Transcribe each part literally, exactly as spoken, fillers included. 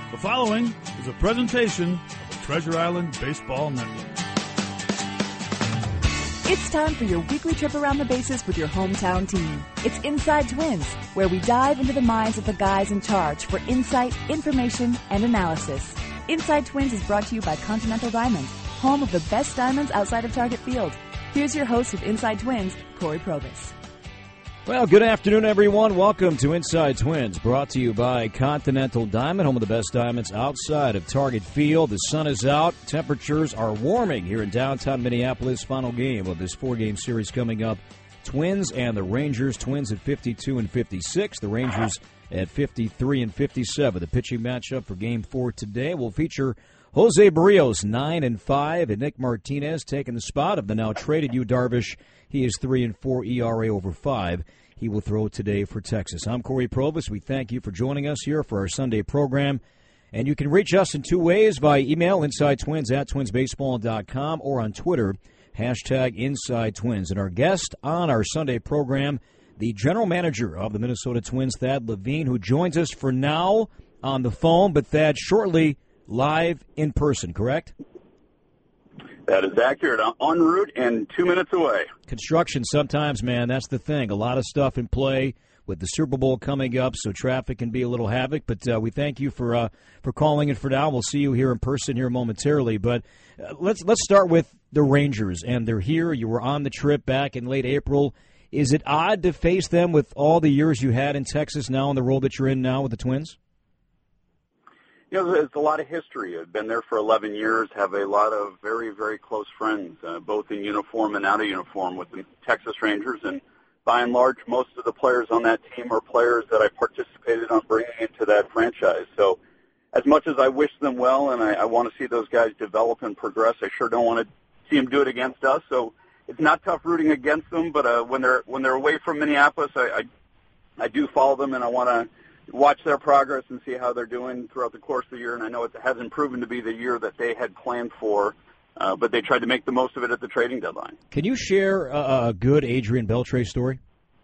The following is a presentation of the Treasure Island Baseball Network. It's time for your weekly trip around the bases with your hometown team. It's Inside Twins, where we dive into the minds of the guys in charge for insight, information, and analysis. Inside Twins is brought to you by Continental Diamonds, home of the best diamonds outside of Target Field. Here's your host of Inside Twins, Corey Probus. Well, good afternoon, everyone. Welcome to Inside Twins, brought to you by Continental Diamond, home of the best diamonds outside of Target Field. The sun is out. Temperatures are warming here in downtown Minneapolis. Final game of this four-game series coming up. Twins and the Rangers. Twins at fifty-two and fifty-six. The Rangers at fifty-three and fifty-seven. The pitching matchup for Game four today will feature Jose Barrios, nine and five, and Nick Martinez taking the spot of the now traded Yu Darvish. He is three and four, E R A over five. He will throw today for Texas. I'm Corey Probus. We thank you for joining us here for our Sunday program. And you can reach us in two ways, by email, InsideTwins at twinsbaseball dot com, or on Twitter, hashtag InsideTwins. And our guest on our Sunday program, the general manager of the Minnesota Twins, Thad Levine, who joins us for now on the phone, but Thad, shortly live in person, correct? That is accurate. En route and two minutes away. Construction sometimes, man, that's the thing. A lot of stuff in play with the Super Bowl coming up, so traffic can be a little havoc. But uh, we thank you for uh, for calling in for now. We'll see you here in person here momentarily. But uh, let's let's start with the Rangers, and they're here. You were on the trip back in late April. Is it odd to face them with all the years you had in Texas now and the role that you're in now with the Twins? You know, there's a lot of history. I've been there for eleven years, have a lot of very, very close friends, uh, both in uniform and out of uniform with the Texas Rangers. And by and large, most of the players on that team are players that I participated on bringing into that franchise. So as much as I wish them well and I, I want to see those guys develop and progress, I sure don't want to see them do it against us. So it's not tough rooting against them, but uh, when they're when they're away from Minneapolis, I, I, I do follow them, and I want to watch their progress and see how they're doing throughout the course of the year. And I know it hasn't proven to be the year that they had planned for, uh, but they tried to make the most of it at the trading deadline. Can you share a, a good Adrian Beltre story?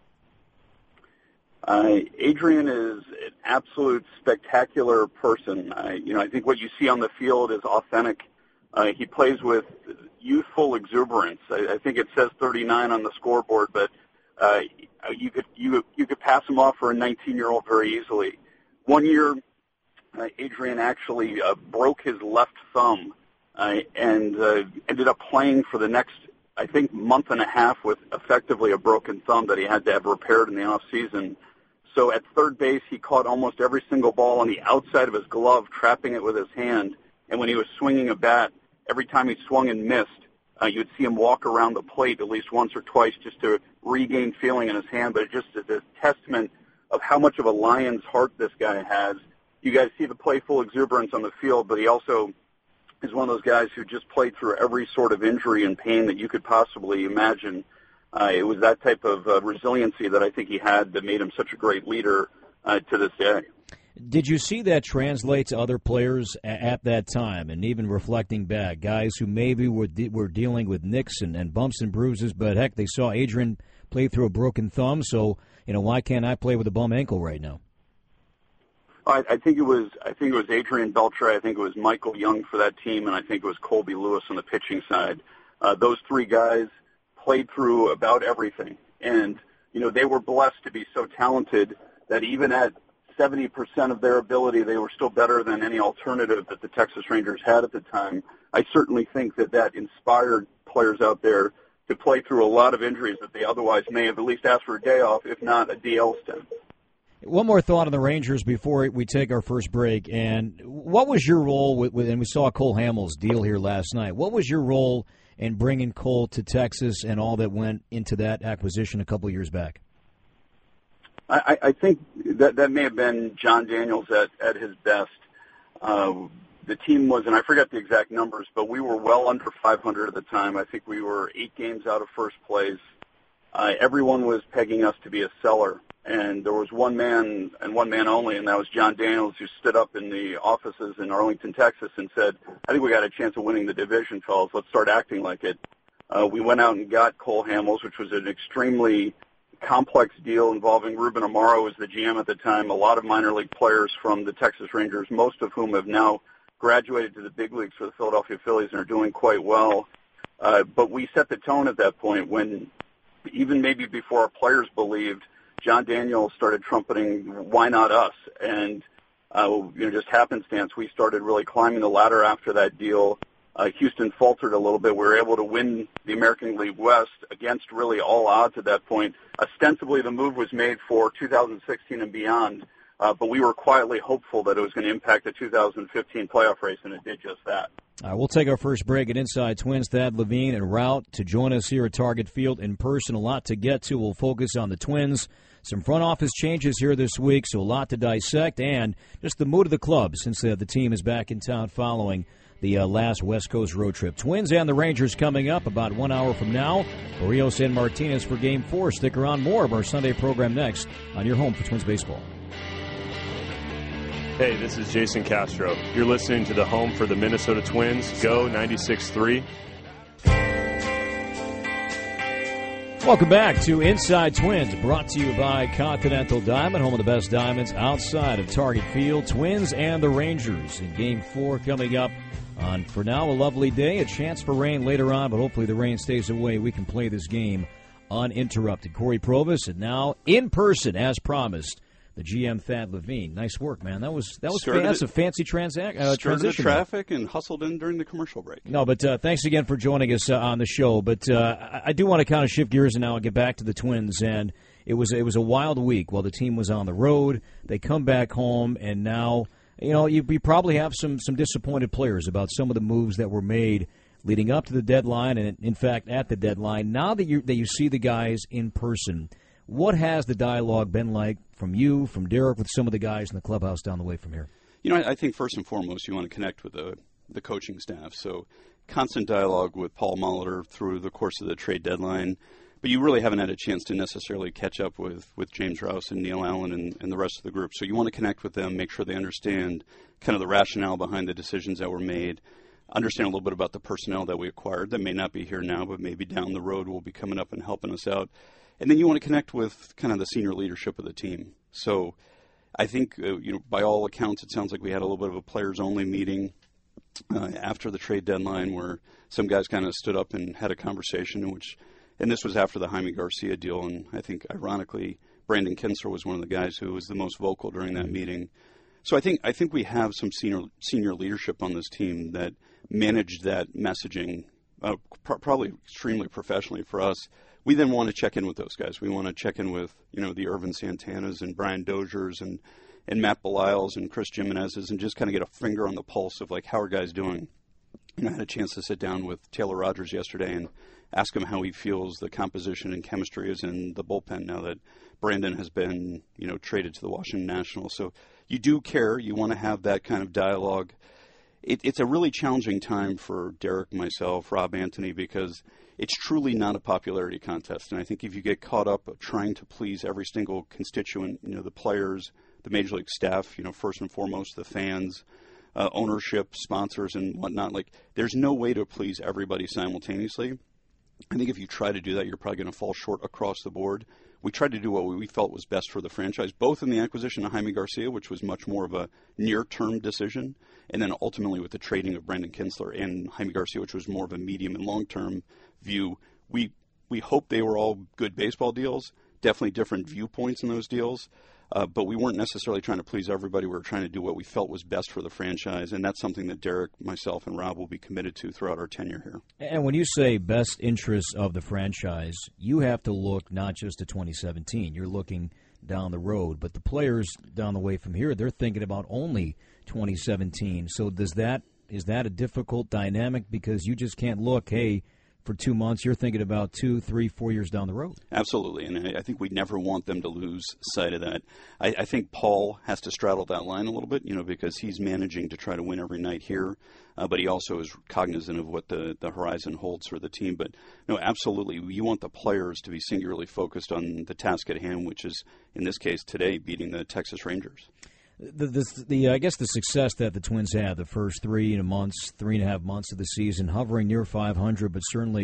Uh, Adrian is an absolute spectacular person. Uh, you know, I think what you see on the field is authentic. Uh, he plays with youthful exuberance. I, I think it says thirty-nine on the scoreboard, but uh, you could you you could pass him off for a nineteen-year-old very easily. One year, uh, Adrian actually uh, broke his left thumb uh, and uh, ended up playing for the next, I think, month and a half with effectively a broken thumb that he had to have repaired in the off season. So at third base, he caught almost every single ball on the outside of his glove, trapping it with his hand. And when he was swinging a bat, every time he swung and missed, Uh, you'd see him walk around the plate at least once or twice just to regain feeling in his hand. But it just is a testament of how much of a lion's heart this guy has. You guys see the playful exuberance on the field, but he also is one of those guys who just played through every sort of injury and pain that you could possibly imagine. Uh, it was that type of uh, resiliency that I think he had that made him such a great leader uh, to this day. Did you see that translate to other players at that time, and even reflecting back, guys who maybe were de- were dealing with nicks and, and bumps and bruises, but heck, they saw Adrian play through a broken thumb, so you know why can't I play with a bum ankle right now? I, I think it was I think it was Adrian Beltre, I think it was Michael Young for that team, and I think it was Colby Lewis on the pitching side. Uh, those three guys played through about everything, and you know they were blessed to be so talented that even at seventy percent of their ability, they were still better than any alternative that the Texas Rangers had at the time. I certainly think that that inspired players out there to play through a lot of injuries that they otherwise may have at least asked for a day off, if not a D L stint. One more thought on the Rangers before we take our first break. And what was your role with, with and we saw Cole Hamels deal here last night. What was your role in bringing Cole to Texas and all that went into that acquisition a couple years back? I, I think that that may have been John Daniels at, at his best. Uh, the team was, and I forget the exact numbers, but we were well under five hundred at the time. I think we were eight games out of first place. Uh, everyone was pegging us to be a seller, and there was one man and one man only, and that was John Daniels, who stood up in the offices in Arlington, Texas, and said, I think we got a chance of winning the division, fellas. Let's start acting like it. Uh, we went out and got Cole Hamels, which was an extremely complex deal involving Ruben Amaro as the G M at the time, a lot of minor league players from the Texas Rangers, most of whom have now graduated to the big leagues for the Philadelphia Phillies and are doing quite well. Uh, but we set the tone at that point when, even maybe before our players believed, John Daniels started trumpeting, "Why not us?" And uh, you know, just happenstance, we started really climbing the ladder after that deal. Uh, Houston faltered a little bit. We were able to win the American League West against really all odds at that point. Ostensibly, the move was made for two thousand sixteen and beyond, uh, but we were quietly hopeful that it was going to impact the two thousand fifteen playoff race, and it did just that. Uh, we'll take our first break at Inside Twins. Thad Levine en route to join us here at Target Field in person. A lot to get to. We'll focus on the Twins. Some front office changes here this week, so a lot to dissect, and just the mood of the club since uh, the team is back in town following the uh, last West Coast road trip. Twins and the Rangers coming up about one hour from now. Barrios and Martinez for Game four. Stick around. More of our Sunday program next on your home for Twins baseball. Hey, this is Jason Castro. You're listening to the home for the Minnesota Twins, Go ninety-six point three. Welcome back to Inside Twins, brought to you by Continental Diamond, home of the best diamonds outside of Target Field. Twins and the Rangers in Game four coming up on, for now, a lovely day. A chance for rain later on, but hopefully the rain stays away. We can play this game uninterrupted. Corey Provis, and now in person, as promised, the G M Thad Levine. Nice work, man. That was that was fan- that's a fancy transac- uh, transition. Skirted the traffic and hustled in during the commercial break. No, but uh, thanks again for joining us uh, on the show. But uh, I, I do want to kind of shift gears now and get back to the Twins. And it was it was a wild week while the team was on the road. They come back home, and now you know you, you probably have some some disappointed players about some of the moves that were made leading up to the deadline, and in fact at the deadline. Now that you that you see the guys in person, what has the dialogue been like from you, from Derek, with some of the guys in the clubhouse down the way from here? You know, I, I think first and foremost you want to connect with the the coaching staff. So constant dialogue with Paul Molitor through the course of the trade deadline. But you really haven't had a chance to necessarily catch up with, with James Rouse and Neil Allen and, and the rest of the group. So you want to connect with them, make sure they understand kind of the rationale behind the decisions that were made, understand a little bit about the personnel that we acquired that may not be here now, but maybe down the road will be coming up and helping us out. And then you want to connect with kind of the senior leadership of the team. So I think, uh, you know, by all accounts, it sounds like we had a little bit of a players-only meeting uh, after the trade deadline where some guys kind of stood up and had a conversation in which, and this was after the Jaime Garcia deal, and I think, ironically, Brandon Kinsler was one of the guys who was the most vocal during that meeting. So I think I think we have some senior senior leadership on this team that managed that messaging uh, pr- probably extremely professionally for us. We then want to check in with those guys. We want to check in with, you know, the Irvin Santanas and Brian Dozier's and, and Matt Belisles and Chris Jimenez's and just kind of get a finger on the pulse of, like, how are guys doing? And I had a chance to sit down with Taylor Rogers yesterday and ask him how he feels the composition and chemistry is in the bullpen now that Brandon has been, you know, traded to the Washington Nationals. So you do care. You want to have that kind of dialogue. It, it's a really challenging time for Derek, myself, Rob Anthony, because it's truly not a popularity contest. And I think if you get caught up of trying to please every single constituent, you know, the players, the major league staff, you know, first and foremost, the fans, uh, ownership, sponsors, and whatnot, like, there's no way to please everybody simultaneously. I think if you try to do that, you're probably going to fall short across the board. We tried to do what we felt was best for the franchise, both in the acquisition of Jaime Garcia, which was much more of a near-term decision, and then ultimately with the trading of Brandon Kinsler and Jaime Garcia, which was more of a medium and long-term view. We we hope they were all good baseball deals, definitely different viewpoints in those deals, uh, but we weren't necessarily trying to please everybody. We were trying to do what we felt was best for the franchise, and that's something that Derek, myself, and Rob will be committed to throughout our tenure here. And when you say best interests of the franchise, you have to look not just to twenty seventeen. You're looking down the road, but the players down the way from here, they're thinking about only twenty seventeen. So does that is that a difficult dynamic because you just can't look, hey, for two months, you're thinking about two, three, four years down the road. Absolutely, and I think we never want them to lose sight of that. I, I think Paul has to straddle that line a little bit, you know, because he's managing to try to win every night here, uh, but he also is cognizant of what the, the horizon holds for the team. But, no, absolutely, you want the players to be singularly focused on the task at hand, which is, in this case today, beating the Texas Rangers. The, the, the I guess the success that the Twins had the first three months, three and a half months of the season, hovering near five hundred, but certainly,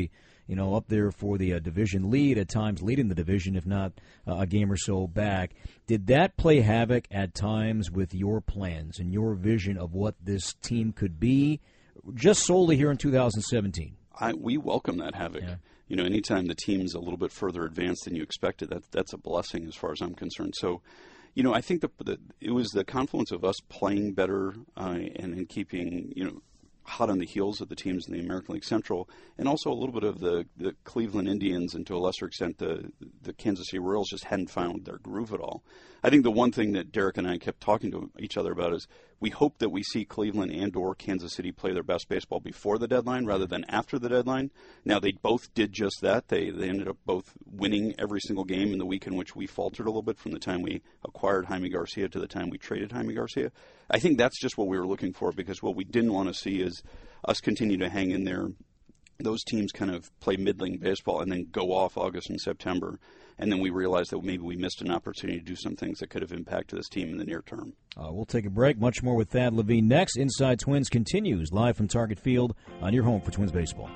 you know, up there for the uh, division lead, at times leading the division, if not uh, a game or so back. Did that play havoc at times with your plans and your vision of what this team could be, just solely here in two thousand seventeen? I, we welcome that havoc. Yeah. You know, anytime the team's a little bit further advanced than you expected, that, that's a blessing as far as I'm concerned. So, you know, I think the, the it was the confluence of us playing better uh, and, and keeping, you know, hot on the heels of the teams in the American League Central, and also a little bit of the, the Cleveland Indians, and to a lesser extent the the Kansas City Royals just hadn't found their groove at all. I think the one thing that Derek and I kept talking to each other about is we hope that we see Cleveland and or Kansas City play their best baseball before the deadline rather than after the deadline. Now, they both did just that. They they ended up both winning every single game in the week in which we faltered a little bit from the time we acquired Jaime Garcia to the time we traded Jaime Garcia. I think that's just what we were looking for, because what we didn't want to see is us continue to hang in there. Those teams kind of play middling baseball and then go off August and September. And then we realized that maybe we missed an opportunity to do some things that could have impacted this team in the near term. Uh, we'll take a break. Much more with Thad Levine next. Inside Twins continues live from Target Field on your home for Twins baseball.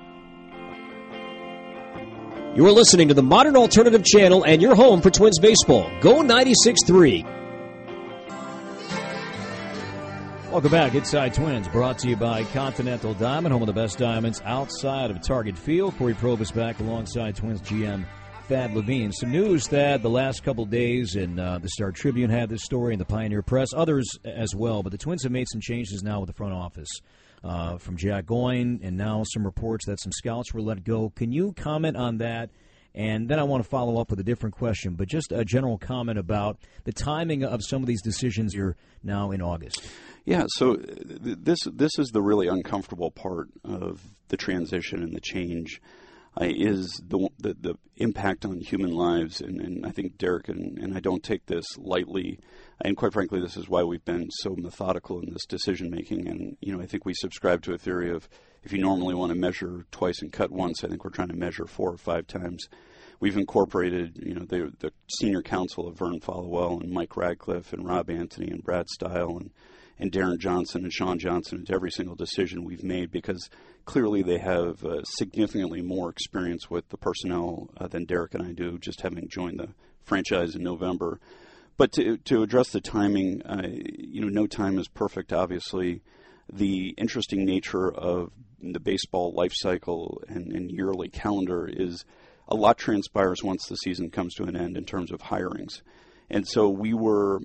You're listening to the Modern Alternative Channel and your home for Twins baseball. Go ninety-six three. Welcome back. Inside Twins, brought to you by Continental Diamond, home of the best diamonds outside of Target Field. Corey Provis back alongside Twins G M Thad Levine. Some news, Thad, the last couple days, and uh, the Star Tribune had this story, and the Pioneer Press, others as well. But the Twins have made some changes now with the front office. Uh, from Jack Goyne, and now some reports that some scouts were let go. Can you comment on that? And then I want to follow up with a different question, but just a general comment about the timing of some of these decisions here now in August. Yeah, so th- this this is the really uncomfortable part of the transition and the change, uh, is the, the the impact on human lives. And, and I think Derek and, and I don't take this lightly. And quite frankly, this is why we've been so methodical in this decision-making. And, you know, I think we subscribe to a theory of if you normally want to measure twice and cut once, I think we're trying to measure four or five times. We've incorporated, you know, the, the senior counsel of Vern Followell and Mike Radcliffe and Rob Anthony and Brad Stile and, and Darren Johnson and Sean Johnson into every single decision we've made, because clearly they have uh, significantly more experience with the personnel uh, than Derek and I do, just having joined the franchise in November. But to to address the timing, uh, you know, no time is perfect, obviously. The interesting nature of the baseball life cycle and, and yearly calendar is a lot transpires once the season comes to an end in terms of hirings. And so we were,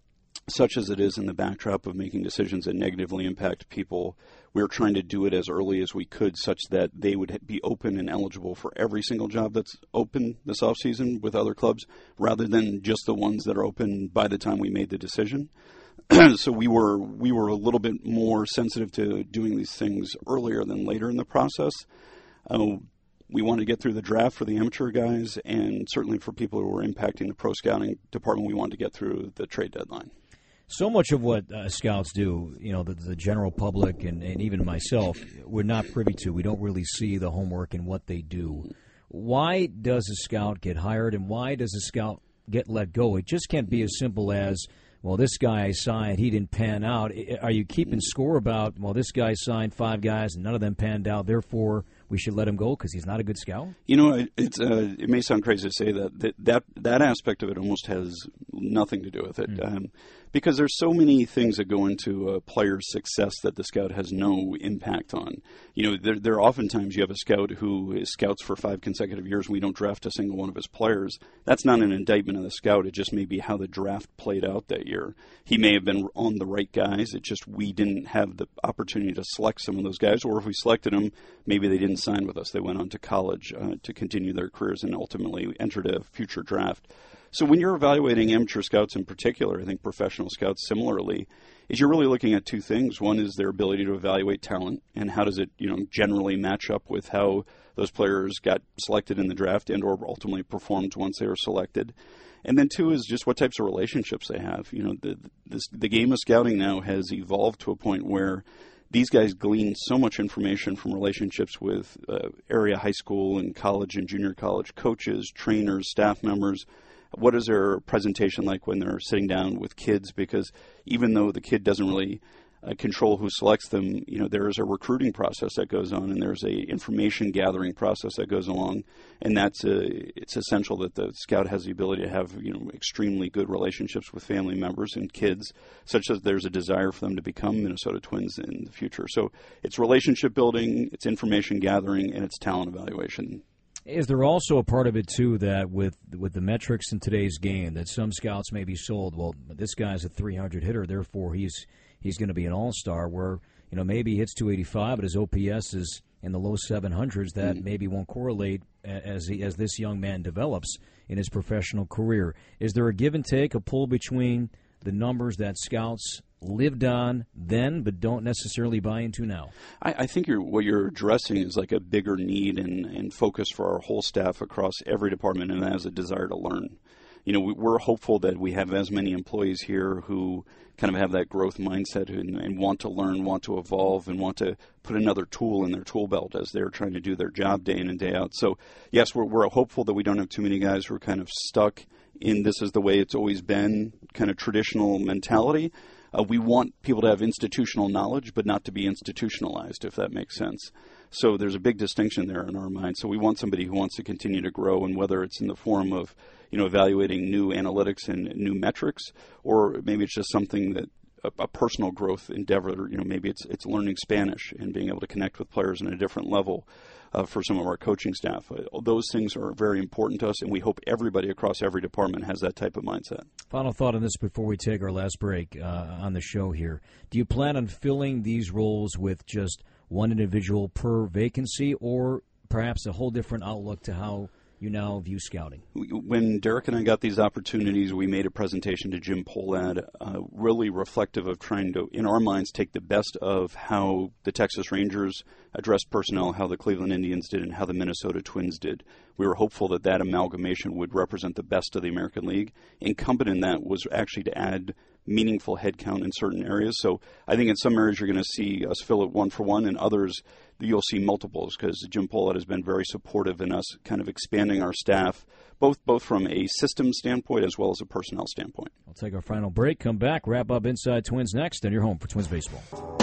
such as it is in the backdrop of making decisions that negatively impact people, we were trying to do it as early as we could such that they would be open and eligible for every single job that's open this offseason with other clubs, rather than just the ones that are open by the time we made the decision. So we were we were a little bit more sensitive to doing these things earlier than later in the process. Uh, we wanted to get through the draft for the amateur guys, and certainly for people who were impacting the pro scouting department, we wanted to get through the trade deadline. So much of what uh, scouts do, you know, the, the general public and, and even myself, we're not privy to. We don't really see the homework and what they do. Why does a scout get hired, and why does a scout get let go? It just can't be as simple as, well, this guy signed, he didn't pan out. Are you keeping score about, well, this guy signed five guys and none of them panned out, therefore we should let him go because he's not a good scout? You know, it's uh, it may sound crazy to say that. That, that that aspect of it almost has nothing to do with it. Mm. Um, because there's so many things that go into a player's success that the scout has no impact on. You know, there, there are oftentimes you have a scout who is scouts for five consecutive years and we don't draft a single one of his players. That's not an indictment of the scout. It just may be how the draft played out that year. He may have been on the right guys. It just we didn't have the opportunity to select some of those guys, or if we selected them, maybe they didn't sign with us. They went on to college uh, to continue their careers and ultimately entered a future draft. So when you're evaluating amateur scouts in particular, I think professional scouts similarly, is you're really looking at two things. One is their ability to evaluate talent, and how does it, you know, generally match up with how those players got selected in the draft and or ultimately performed once they were selected. And then two is just what types of relationships they have. You know, the this, the game of scouting now has evolved to a point where these guys glean so much information from relationships with uh, area high school and college and junior college coaches, trainers, staff members. What is their presentation like when they're sitting down with kids? Because even though the kid doesn't really uh, control who selects them. You know, there is a recruiting process that goes on, and there's a information gathering process that goes along, and that's a, it's essential that the scout has the ability to have, you know, extremely good relationships with family members and kids, such that there's a desire for them to become Minnesota Twins in the future. So it's relationship building, it's information gathering, and it's talent evaluation. Is there also a part of it, too, that with with the metrics in today's game, that some scouts may be sold, well, this guy's a three hundred hitter, therefore he's he's going to be an all-star, where, you know, maybe he hits two eighty-five, but his O P S is in the low seven hundreds, that mm. maybe won't correlate as he, as this young man develops in his professional career. Is there a give and take, a pull between the numbers that scouts lived on then but don't necessarily buy into now? I, I think you're, what you're addressing is like a bigger need and, and focus for our whole staff across every department, and that is a desire to learn. You know, we, we're hopeful that we have as many employees here who kind of have that growth mindset and, and want to learn, want to evolve, and want to put another tool in their tool belt as they're trying to do their job day in and day out. So, yes, we're, we're hopeful that we don't have too many guys who are kind of stuck in this is the way it's always been, kind of traditional mentality. Uh, we want people to have institutional knowledge, but not to be institutionalized, if that makes sense. So there's a big distinction there in our mind. So we want somebody who wants to continue to grow, and whether it's in the form of, you know, evaluating new analytics and new metrics, or maybe it's just something that a, a personal growth endeavor. You know, maybe it's it's learning Spanish and being able to connect with players on a different level. Uh, for some of our coaching staff. Uh, those things are very important to us, and we hope everybody across every department has that type of mindset. Final thought on this before we take our last break uh, on the show here. Do you plan on filling these roles with just one individual per vacancy, or perhaps a whole different outlook to how you now view scouting? When Derek and I got these opportunities, we made a presentation to Jim Pohlad, uh, really reflective of trying to, in our minds, take the best of how the Texas Rangers addressed personnel, how the Cleveland Indians did, and how the Minnesota Twins did. We were hopeful that that amalgamation would represent the best of the American League. Incumbent in that was actually to add meaningful headcount in certain areas. So I think in some areas you're going to see us fill it one for one, and others you'll see multiples, because Jim Pohlad has been very supportive in us kind of expanding our staff, both both from a system standpoint as well as a personnel standpoint. We'll take our final break, come back, wrap up Inside Twins next, and you're home for Twins Baseball.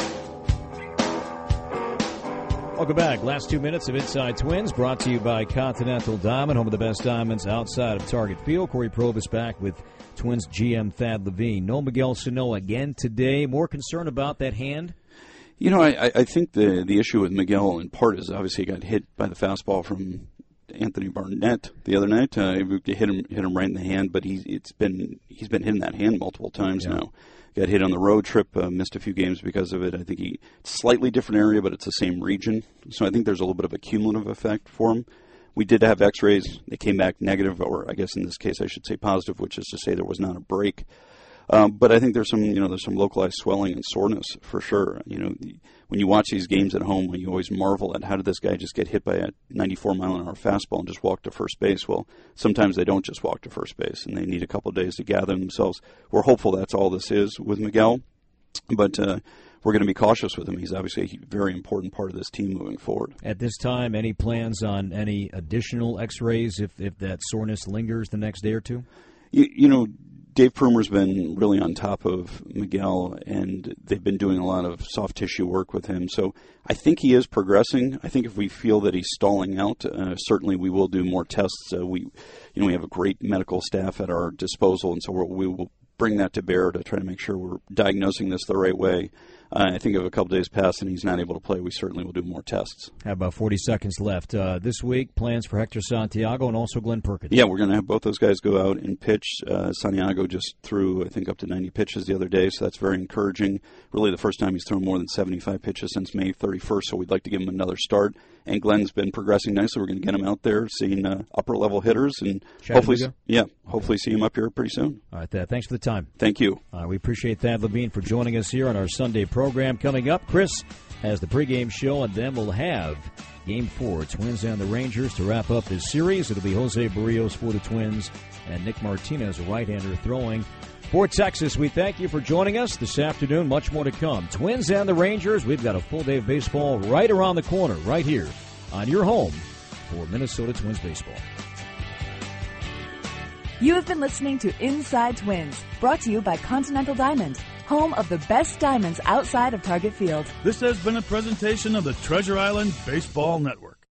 Welcome back. Last two minutes of Inside Twins brought to you by Continental Diamond, home of the best diamonds outside of Target Field. Corey Provis back with Twins G M Thad Levine. No Miguel Sano again today. More concern about that hand? You know, I, I think the the issue with Miguel in part is obviously he got hit by the fastball from Anthony Barnett the other night. Uh, hit him hit him right in the hand, but he's it's been he's been hitting that hand multiple times yeah. now. Got hit on the road trip, uh, missed a few games because of it. I think he slightly different area, but it's the same region. So I think there's a little bit of a cumulative effect for him. We did have X-rays. They came back negative, or I guess in this case I should say positive, which is to say there was not a break. Um, but I think there's some, you know, there's some localized swelling and soreness for sure. You know, when you watch these games at home, you always marvel at how did this guy just get hit by a ninety-four mile an hour fastball and just walk to first base? Well, sometimes they don't just walk to first base, and they need a couple of days to gather themselves. We're hopeful that's all this is with Miguel, but uh, we're going to be cautious with him. He's obviously a very important part of this team moving forward. At this time, any plans on any additional X-rays if if that soreness lingers the next day or two? You, you know. Dave Prumer's been really on top of Miguel, and they've been doing a lot of soft tissue work with him. So I think he is progressing. I think if we feel that he's stalling out, uh, certainly we will do more tests. Uh, we, you know, we have a great medical staff at our disposal, and so we're, we will bring that to bear to try to make sure we're diagnosing this the right way. Uh, I think if a couple days pass and he's not able to play, we certainly will do more tests. Have about forty seconds left. Uh, this week, plans for Hector Santiago and also Glenn Perkins. Yeah, we're going to have both those guys go out and pitch. Uh, Santiago just threw, I think, up to ninety pitches the other day, so that's very encouraging. Really the first time he's thrown more than seventy-five pitches since May thirty-first, so we'd like to give him another start. And Glenn's been progressing nicely. We're going to get him out there, seeing uh, upper-level hitters, and hopefully, yeah, hopefully see him up here pretty soon. All right, Thad, thanks for the time. Thank you. Uh, we appreciate Thad Levine for joining us here on our Sunday program. Coming up, Chris has the pregame show, and then we'll have Game four, Twins and the Rangers, to wrap up this series. It'll be Jose Barrios for the Twins and Nick Martinez, a right-hander, throwing for Texas. We thank you for joining us this afternoon. Much more to come. Twins and the Rangers, we've got a full day of baseball right around the corner, right here on your home for Minnesota Twins baseball. You have been listening to Inside Twins, brought to you by Continental Diamond. home of the best diamonds outside of Target Field. This has been a presentation of the Treasure Island Baseball Network.